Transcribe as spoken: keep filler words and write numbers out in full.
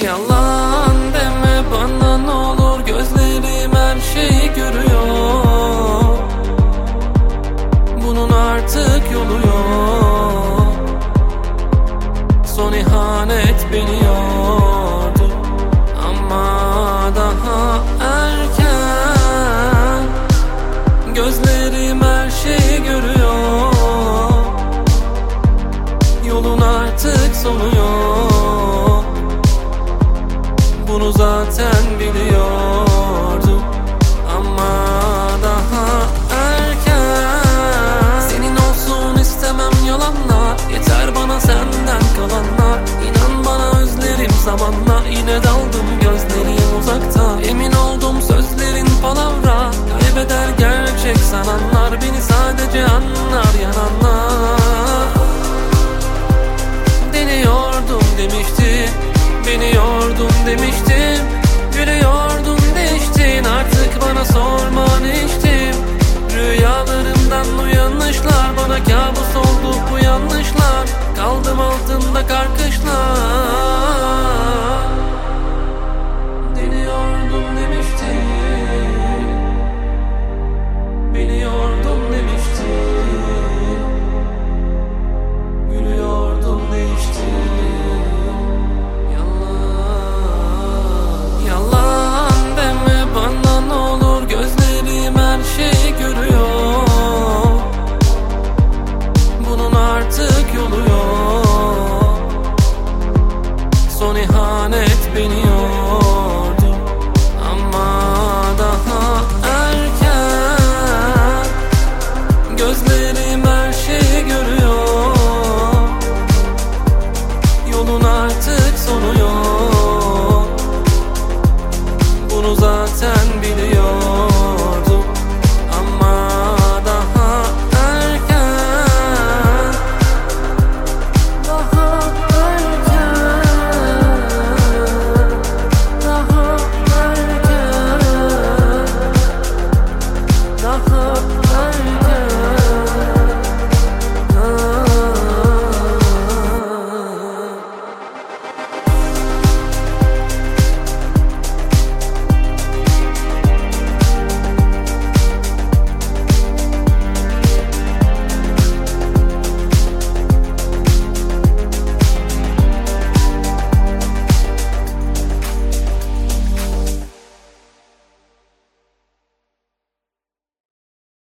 Yalan deme bana ne olur, gözlerim her şeyi görüyor. Bunun artık yolu yok. Son ihanet beni yordu ama daha erken. Gözlerim her şeyi görüyor. Yolun artık sonu yok. Bunu zaten biliyordum ama daha erken. Senin olsun istemem yalanlar, yeter bana senden kalanlar. İnan bana özlerim zamanla, yine daldım gözlerim uzakta. Emin oldum sözlerin palavra, kaybeder gerçek sananlar. Beni sadece anlar yananlar. Deniyordum demiştim, beni yordun demiştim. Gülüyordun değiştin, artık bana sorman içtim. Rüyalarımdan uyanışlar, bana kabus oldu bu yanlışlar. Kaldım altında kar